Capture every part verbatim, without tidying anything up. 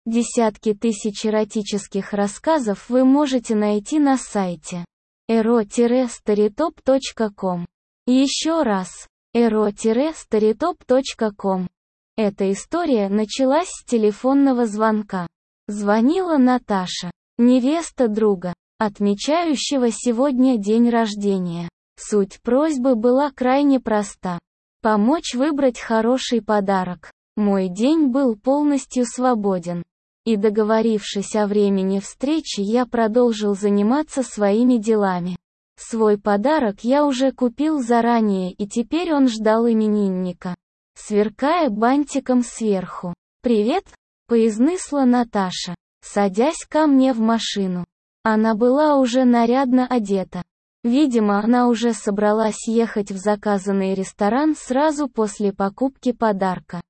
Десятки тысяч эротических рассказов вы можете найти на сайте эро старитоп точка ком. Еще раз, эро старитоп точка ком. Эта история началась с телефонного звонка. Звонила Наташа, невеста друга, отмечающего сегодня день рождения. Суть просьбы была крайне проста. Помочь выбрать хороший подарок. Мой день был полностью свободен. И договорившись о времени встречи, я продолжил заниматься своими делами. Свой подарок я уже купил заранее, и теперь он ждал именинника, сверкая бантиком сверху. «Привет», — произнесла Наташа, садясь ко мне в машину. Она была уже нарядно одета. Видимо, она уже собралась ехать в заказанный ресторан сразу после покупки подарка.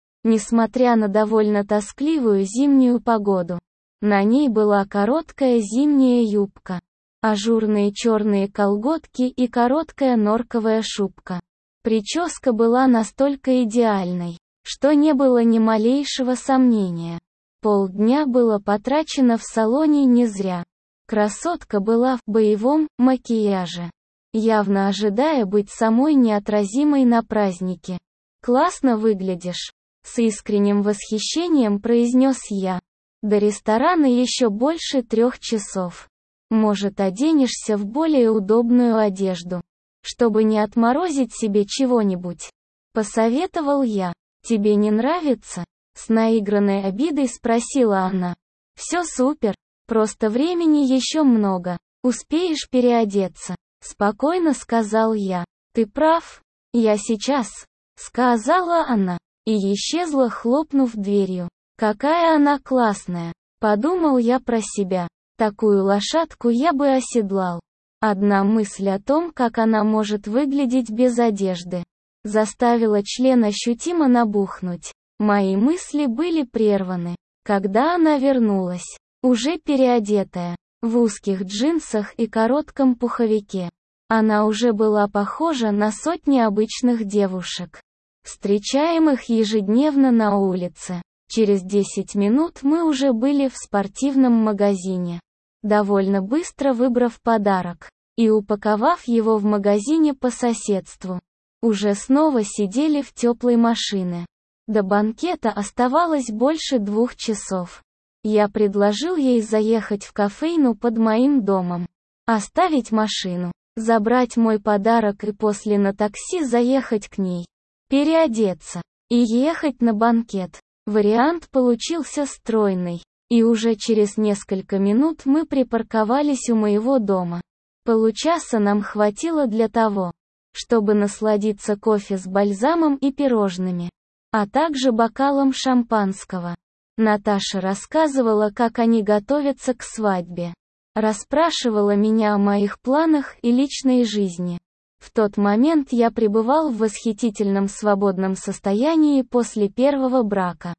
Несмотря на довольно тоскливую зимнюю погоду, на ней была короткая зимняя юбка, ажурные черные колготки и короткая норковая шубка. Прическа была настолько идеальной, что не было ни малейшего сомнения. Полдня было потрачено в салоне не зря. Красотка была в боевом макияже, явно ожидая быть самой неотразимой на празднике. «Классно выглядишь», — с искренним восхищением произнес я. «До ресторана еще больше трех часов. Может, оденешься в более удобную одежду, чтобы не отморозить себе чего-нибудь?» Посоветовал я. «Тебе не нравится?» С наигранной обидой спросила она. «Все супер, просто времени еще много, успеешь переодеться», — спокойно сказал я. «Ты прав, я сейчас», — сказала она, и исчезла, хлопнув дверью. «Какая она классная», — подумал я про себя. Такую лошадку я бы оседлал. Одна мысль о том, как она может выглядеть без одежды, заставила член ощутимо набухнуть. Мои мысли были прерваны, когда она вернулась, уже переодетая, в узких джинсах и коротком пуховике. Она уже была похожа на сотни обычных девушек, встречаемых ежедневно на улице. Через десять минут мы уже были в спортивном магазине, довольно быстро выбрав подарок и упаковав его в магазине по соседству. Уже снова сидели в теплой машине. До банкета оставалось больше двух часов. Я предложил ей заехать в кофейну под моим домом, оставить машину, забрать мой подарок и после на такси заехать к ней, переодеться и ехать на банкет. Вариант получился стройный, и уже через несколько минут мы припарковались у моего дома. Получаса нам хватило для того, чтобы насладиться кофе с бальзамом и пирожными, а также бокалом шампанского. Наташа рассказывала, как они готовятся к свадьбе. Расспрашивала меня о моих планах и личной жизни. В тот момент я пребывал в восхитительном свободном состоянии после первого брака.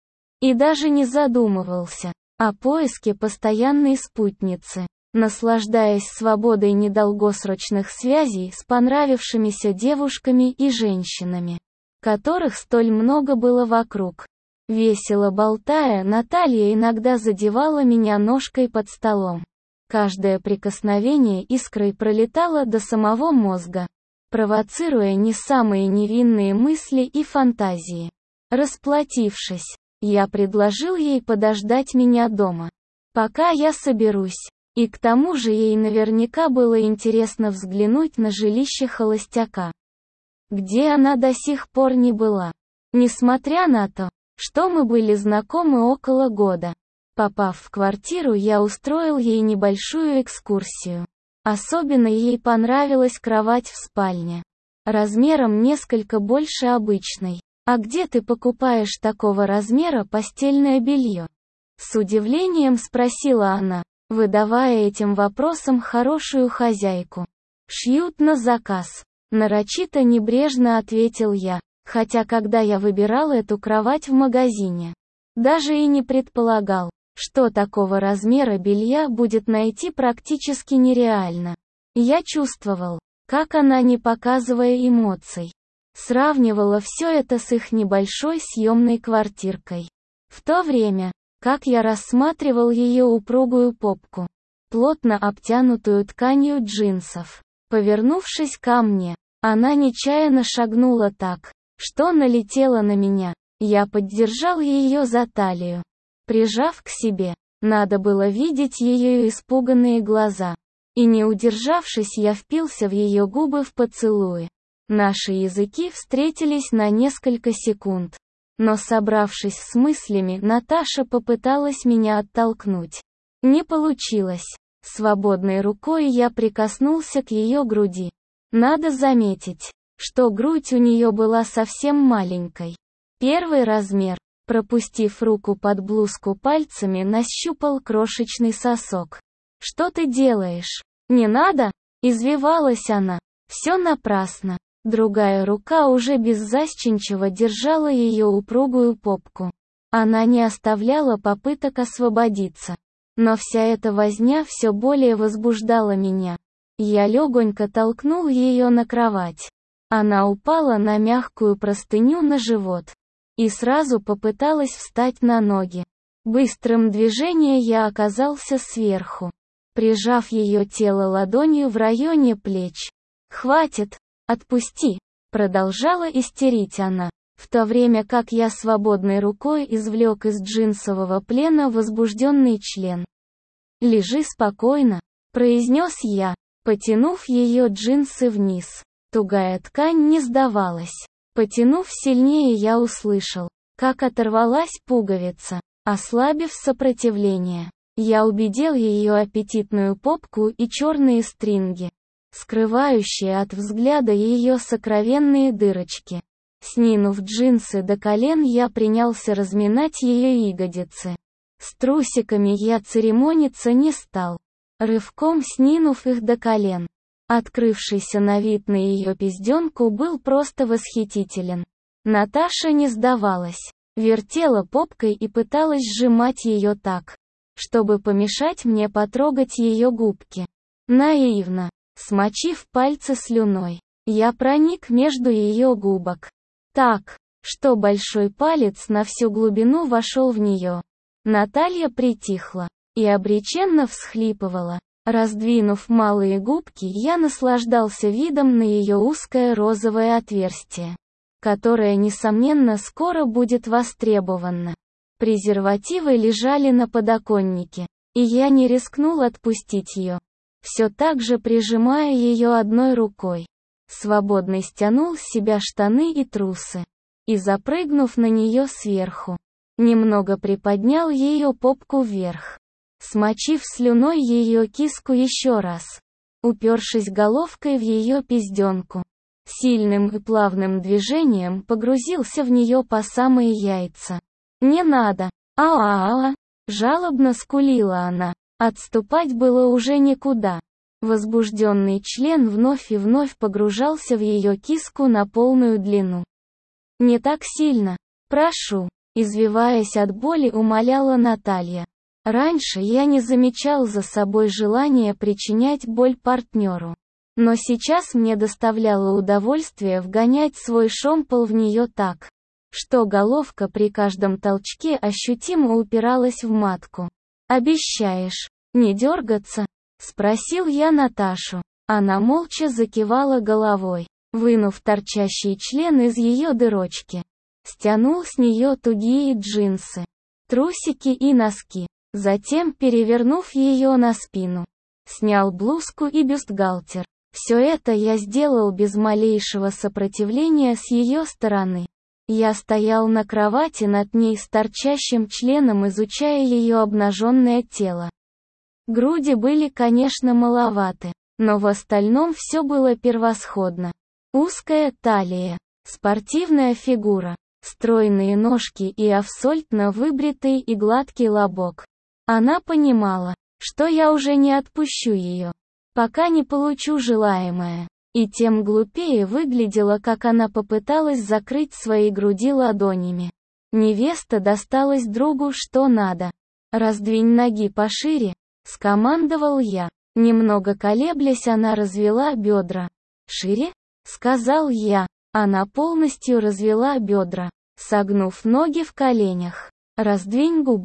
И даже не задумывался о поиске постоянной спутницы, наслаждаясь свободой недолгосрочных связей с понравившимися девушками и женщинами, которых столь много было вокруг. Весело болтая, Наталья иногда задевала меня ножкой под столом. Каждое прикосновение искрой пролетало до самого мозга, провоцируя не самые невинные мысли и фантазии. Расплатившись, я предложил ей подождать меня дома, пока я соберусь. И к тому же ей наверняка было интересно взглянуть на жилище холостяка, где она до сих пор не была. Несмотря на то, что мы были знакомы около года, попав в квартиру, я устроил ей небольшую экскурсию. Особенно ей понравилась кровать в спальне, размером несколько больше обычной. «А где ты покупаешь такого размера постельное белье?» С удивлением спросила она, выдавая этим вопросом хорошую хозяйку. «Шьют на заказ», — нарочито небрежно ответил я, хотя когда я выбирал эту кровать в магазине, даже и не предполагал, что такого размера белья будет найти практически нереально. Я чувствовал, как она, не показывая эмоций, сравнивала все это с их небольшой съемной квартиркой. В то время, как я рассматривал ее упругую попку, плотно обтянутую тканью джинсов. Повернувшись ко мне, она нечаянно шагнула так, что налетела на меня. Я поддержал ее за талию, прижав к себе. Надо было видеть ее испуганные глаза. И не удержавшись, я впился в ее губы в поцелуи. Наши языки встретились на несколько секунд. Но собравшись с мыслями, Наташа попыталась меня оттолкнуть. Не получилось. Свободной рукой я прикоснулся к ее груди. Надо заметить, что грудь у нее была совсем маленькой. Первый размер. Пропустив руку под блузку пальцами, нащупал крошечный сосок. «Что ты делаешь? Не надо?» — извивалась она. Все напрасно. Другая рука уже беззастенчиво держала ее упругую попку. Она не оставляла попыток освободиться. Но вся эта возня все более возбуждала меня. Я легонько толкнул ее на кровать. Она упала на мягкую простыню на живот. И сразу попыталась встать на ноги. Быстрым движением я оказался сверху, прижав ее тело ладонью в районе плеч. «Хватит! Отпусти!» — продолжала истерить она, в то время как я свободной рукой извлек из джинсового плена возбужденный член. «Лежи спокойно», — произнес я, потянув ее джинсы вниз. Тугая ткань не сдавалась. Потянув сильнее, я услышал, как оторвалась пуговица. Ослабив сопротивление, я убедил ее аппетитную попку и черные стринги, скрывающие от взгляда ее сокровенные дырочки. Снинув джинсы до колен, я принялся разминать ее ягодицы. С трусиками я церемониться не стал, рывком снинув их до колен. Открывшийся на вид на ее пизденку был просто восхитителен. Наташа не сдавалась, вертела попкой и пыталась сжимать ее так, чтобы помешать мне потрогать ее губки. Наивно, смочив пальцы слюной, я проник между ее губок. Так, что большой палец на всю глубину вошел в нее. Наталья притихла и обреченно всхлипывала. Раздвинув малые губки, я наслаждался видом на ее узкое розовое отверстие, которое, несомненно, скоро будет востребовано. Презервативы лежали на подоконнике, и я не рискнул отпустить ее. Все так же прижимая ее одной рукой, свободно стянул с себя штаны и трусы, и, запрыгнув на нее сверху, немного приподнял ее попку вверх, смочив слюной ее киску еще раз, упершись головкой в ее пизденку. Сильным и плавным движением погрузился в нее по самые яйца. «Не надо! А-а-а!» — жалобно скулила она. Отступать было уже никуда. Возбужденный член вновь и вновь погружался в ее киску на полную длину. «Не так сильно! Прошу!» — извиваясь от боли, умоляла Наталья. Раньше я не замечал за собой желания причинять боль партнеру. Но сейчас мне доставляло удовольствие вгонять свой шомпол в нее так, что головка при каждом толчке ощутимо упиралась в матку. «Обещаешь не дергаться?» — спросил я Наташу. Она молча закивала головой, вынув торчащий член из ее дырочки. Стянул с нее тугие джинсы, трусики и носки. Затем, перевернув ее на спину, снял блузку и бюстгальтер. Все это я сделал без малейшего сопротивления с ее стороны. Я стоял на кровати над ней с торчащим членом, изучая ее обнаженное тело. Груди были, конечно, маловаты, но в остальном все было превосходно. Узкая талия, спортивная фигура, стройные ножки и абсолютно выбритый и гладкий лобок. Она понимала, что я уже не отпущу ее, пока не получу желаемое. И тем глупее выглядело, как она попыталась закрыть свои груди ладонями. Невеста досталась другу что надо. «Раздвинь ноги пошире», — скомандовал я. Немного колеблясь, она развела бедра. «Шире?» — сказал я. Она полностью развела бедра, согнув ноги в коленях. «Раздвинь губы».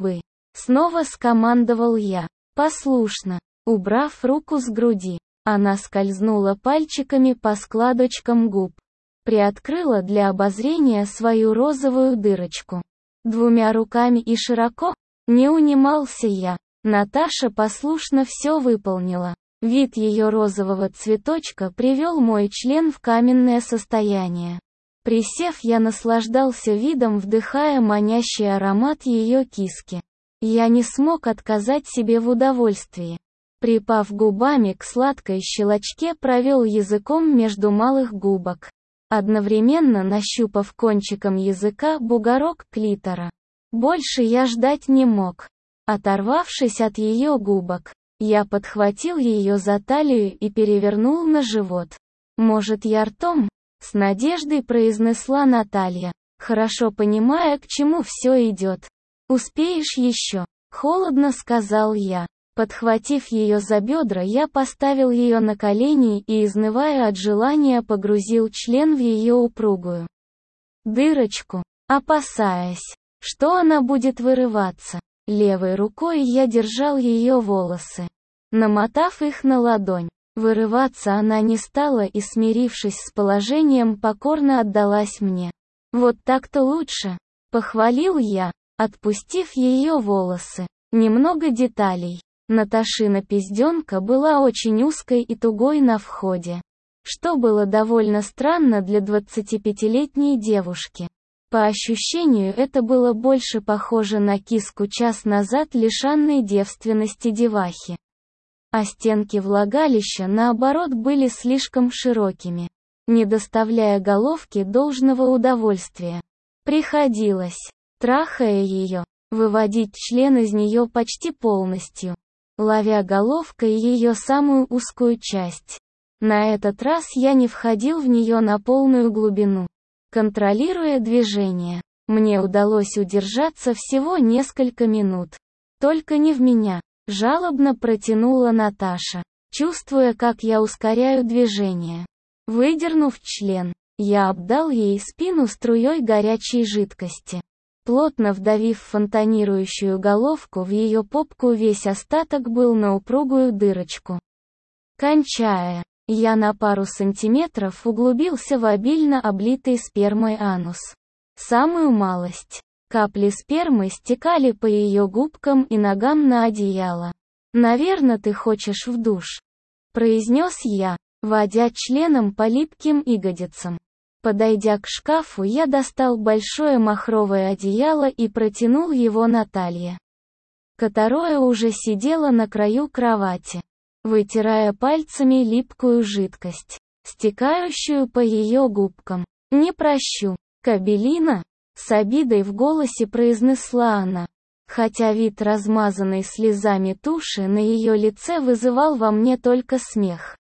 Снова скомандовал я. Послушно. Убрав руку с груди, она скользнула пальчиками по складочкам губ. Приоткрыла для обозрения свою розовую дырочку. Двумя руками и широко. Не унимался я. Наташа послушно все выполнила. Вид ее розового цветочка привел мой член в каменное состояние. Присев, я наслаждался видом, вдыхая манящий аромат ее киски. Я не смог отказать себе в удовольствии. Припав губами к сладкой щелочке, провел языком между малых губок, одновременно нащупав кончиком языка бугорок клитора. Больше я ждать не мог. Оторвавшись от ее губок, я подхватил ее за талию и перевернул на живот. «Может, я ртом?» — с надеждой произнесла Наталья, хорошо понимая, к чему все идет. «Успеешь еще?» — холодно сказал я. Подхватив ее за бедра, я поставил ее на колени и, изнывая от желания, погрузил член в ее упругую дырочку, опасаясь, что она будет вырываться. Левой рукой я держал ее волосы, намотав их на ладонь. Вырываться она не стала и, смирившись с положением, покорно отдалась мне. «Вот так-то лучше», — похвалил я, отпустив ее волосы. Немного деталей. Наташина пизденка была очень узкой и тугой на входе, что было довольно странно для двадцатипятилетней девушки. По ощущению, это было больше похоже на киску час назад лишенной девственности девахи. А стенки влагалища, наоборот, были слишком широкими, не доставляя головке должного удовольствия. Приходилось, трахая ее, выводить член из нее почти полностью, ловя головкой ее самую узкую часть. На этот раз я не входил в нее на полную глубину, контролируя движение. Мне удалось удержаться всего несколько минут. «Только не в меня», — жалобно протянула Наташа, чувствуя, как я ускоряю движение. Выдернув член, я обдал ей спину струей горячей жидкости. Плотно вдавив фонтанирующую головку в ее попку, весь остаток был на упругую дырочку. Кончая, я на пару сантиметров углубился в обильно облитый спермой анус. Самую малость. Капли спермы стекали по ее губкам и ногам на одеяло. «Наверно, ты хочешь в душ», — произнес я, водя членом по липким ягодицам. Подойдя к шкафу, я достал большое махровое одеяло и протянул его Наталье, которая уже сидела на краю кровати, вытирая пальцами липкую жидкость, стекающую по ее губкам. «Не прощу, кобелина», — с обидой в голосе произнесла она, хотя вид размазанной слезами туши на ее лице вызывал во мне только смех.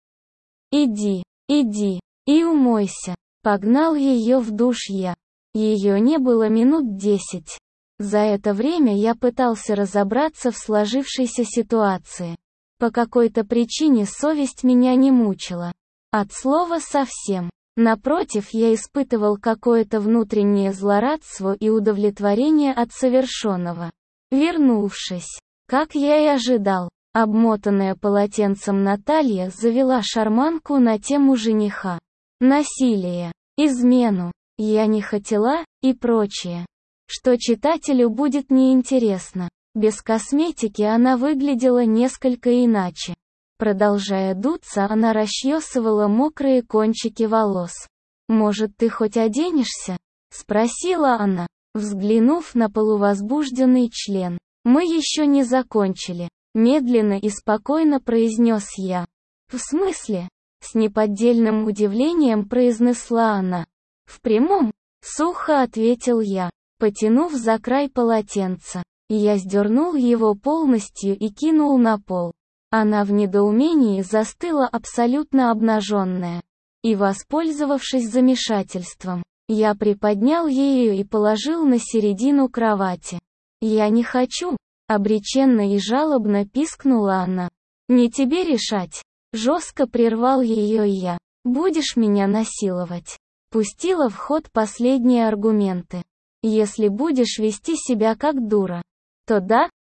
«Иди, иди, и умойся». Погнал ее в душ я. Ее не было минут десять. За это время я пытался разобраться в сложившейся ситуации. По какой-то причине совесть меня не мучила. От слова совсем. Напротив, я испытывал какое-то внутреннее злорадство и удовлетворение от совершенного. Вернувшись, как я и ожидал, обмотанная полотенцем Наталья завела шарманку на тему жениха. Насилие, измену, я не хотела, и прочее. Что читателю будет неинтересно. Без косметики она выглядела несколько иначе. Продолжая дуться, она расчесывала мокрые кончики волос. «Может, ты хоть оденешься?» — спросила она, взглянув на полувозбужденный член. «Мы еще не закончили», — медленно и спокойно произнес я. «В смысле?» — с неподдельным удивлением произнесла она. «В прямом?» — сухо ответил я, потянув за край полотенца. Я сдернул его полностью и кинул на пол. Она в недоумении застыла абсолютно обнаженная. И, воспользовавшись замешательством, я приподнял ее и положил на середину кровати. «Я не хочу», — обреченно и жалобно пискнула она. «Не тебе решать». Жестко прервал ее я. «Будешь меня насиловать?» Пустила в ход последние аргументы. «Если будешь вести себя как дура, то да»,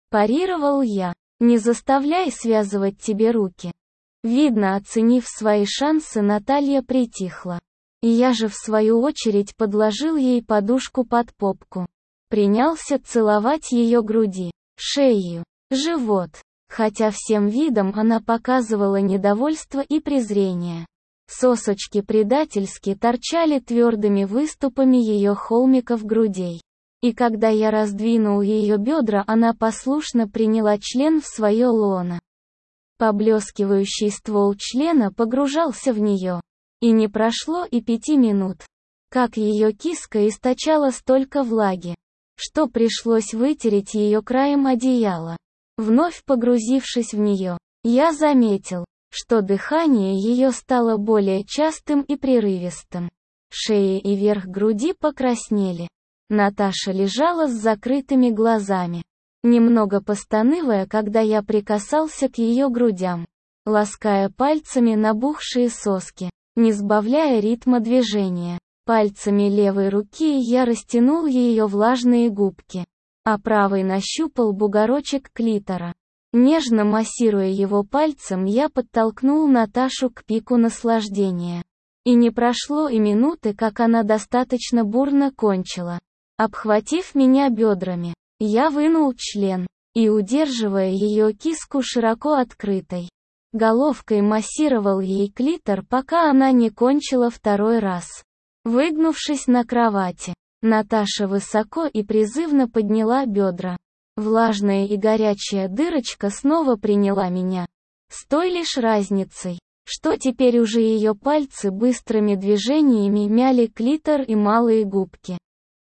Парировал я. Не заставляй связывать тебе руки. Видно, оценив свои шансы, Наталья притихла. И я же в свою очередь подложил ей подушку под попку. Принялся целовать ее груди, шею, живот. Хотя всем видом она показывала недовольство и презрение. Сосочки предательски торчали твердыми выступами ее холмиков грудей. И когда я раздвинул ее бедра, она послушно приняла член в свое лоно. Поблескивающий ствол члена погружался в нее. И не прошло и пяти минут, как ее киска источала столько влаги, что пришлось вытереть ее краем одеяла. Вновь погрузившись в нее, я заметил, что дыхание ее стало более частым и прерывистым. Шея и верх груди покраснели. Наташа лежала с закрытыми глазами, немного постанывая, когда я прикасался к ее грудям, лаская пальцами набухшие соски, не сбавляя ритма движения. Пальцами левой руки я растянул ее влажные губки, а правой нащупал бугорочек клитора. Нежно массируя его пальцем, я подтолкнул Наташу к пику наслаждения. И не прошло и минуты, как она достаточно бурно кончила. Обхватив меня бедрами, я вынул член, и, удерживая ее киску широко открытой, головкой массировал ей клитор, пока она не кончила второй раз. Выгнувшись на кровати, Наташа высоко и призывно подняла бедра. Влажная и горячая дырочка снова приняла меня. С той лишь разницей, что теперь уже ее пальцы быстрыми движениями мяли клитор и малые губки.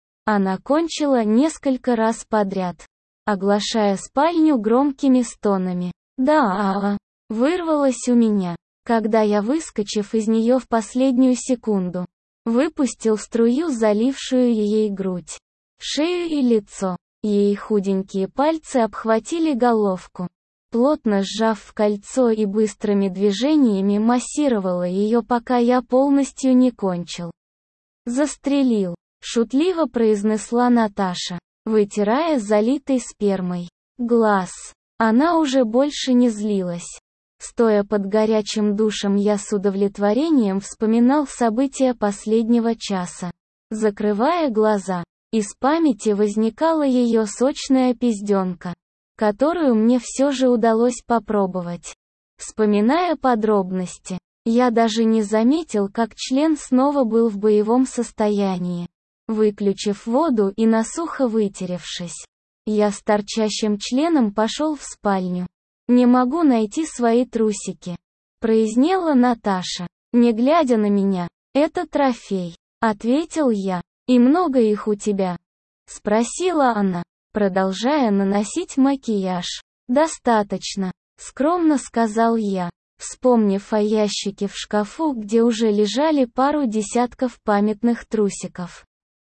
Она кончила несколько раз подряд, оглашая спальню громкими стонами. «Да-а-а!» вырвалось у меня, когда я, выскочив из нее в последнюю секунду, выпустил струю, залившую ей грудь, шею и лицо. Ей худенькие пальцы обхватили головку, плотно сжав в кольцо, и быстрыми движениями массировала ее, пока я полностью не кончил. «Застрелил», — шутливо произнесла Наташа, вытирая залитый спермой глаз. Она уже больше не злилась. Стоя под горячим душем, я с удовлетворением вспоминал события последнего часа. Закрывая глаза, из памяти возникала ее сочная пизденка, которую мне все же удалось попробовать. Вспоминая подробности, я даже не заметил, как член снова был в боевом состоянии. Выключив воду и насухо вытеревшись, я с торчащим членом пошел в спальню. «Не могу найти свои трусики», — произнесла Наташа, не глядя на меня. «Это трофей», — ответил я. «И много их у тебя?» — спросила она, продолжая наносить макияж. «Достаточно», — скромно сказал я, вспомнив о ящике в шкафу, где уже лежали пару десятков памятных трусиков.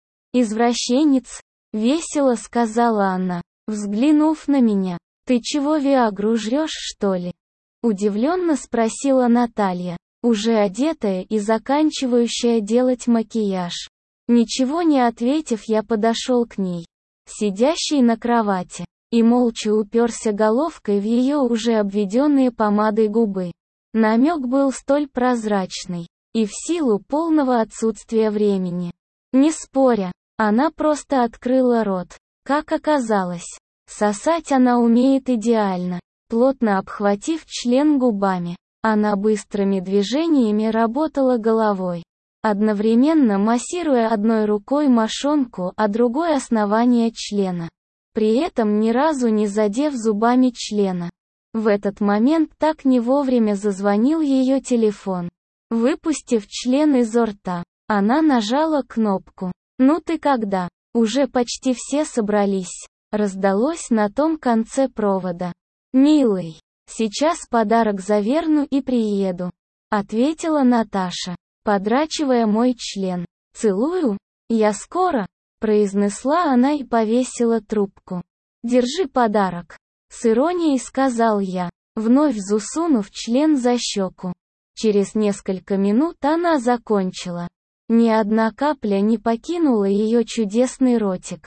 «Извращенец», — весело сказала она, взглянув на меня. «Ты чего, виагру жрешь, что ли?» — удивленно спросила Наталья, уже одетая и заканчивающая делать макияж. Ничего не ответив, я подошел к ней, сидящей на кровати, и молча уперся головкой в ее уже обведенные помадой губы. Намек был столь прозрачный, и в силу полного отсутствия времени. Не споря, она просто открыла рот. Как оказалось, сосать она умеет идеально. Плотно обхватив член губами, она быстрыми движениями работала головой, одновременно массируя одной рукой мошонку, а другой основание члена, при этом ни разу не задев зубами члена. В этот момент так не вовремя зазвонил ее телефон. Выпустив член изо рта, она нажала кнопку. «Ну ты когда? Уже почти все собрались», — раздалось на том конце провода. «Милый, сейчас подарок заверну и приеду», — ответила Наташа, подрачивая мой член. «Целую? Я скоро», — произнесла она и повесила трубку. «Держи подарок», — с иронией сказал я, вновь засунув член за щеку. Через несколько минут она закончила. Ни одна капля не покинула ее чудесный ротик.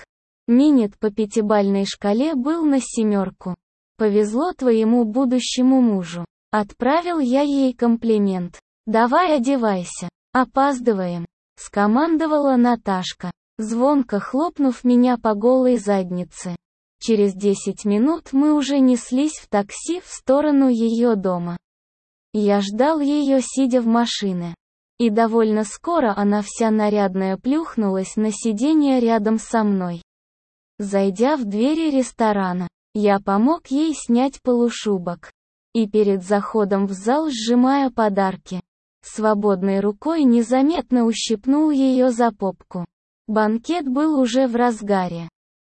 Минет по пятибалльной шкале был на семерку. Повезло твоему будущему мужу. Отправил я ей комплимент. Давай одевайся. Опаздываем. Скомандовала Наташка, звонко хлопнув меня по голой заднице. Через десять минут мы уже неслись в такси в сторону ее дома. Я ждал ее, сидя в машине. И довольно скоро она вся нарядная плюхнулась на сиденье рядом со мной. Зайдя в двери ресторана, я помог ей снять полушубок. И перед заходом в зал, сжимая подарки, свободной рукой незаметно ущипнул ее за попку. Банкет был уже в разгаре.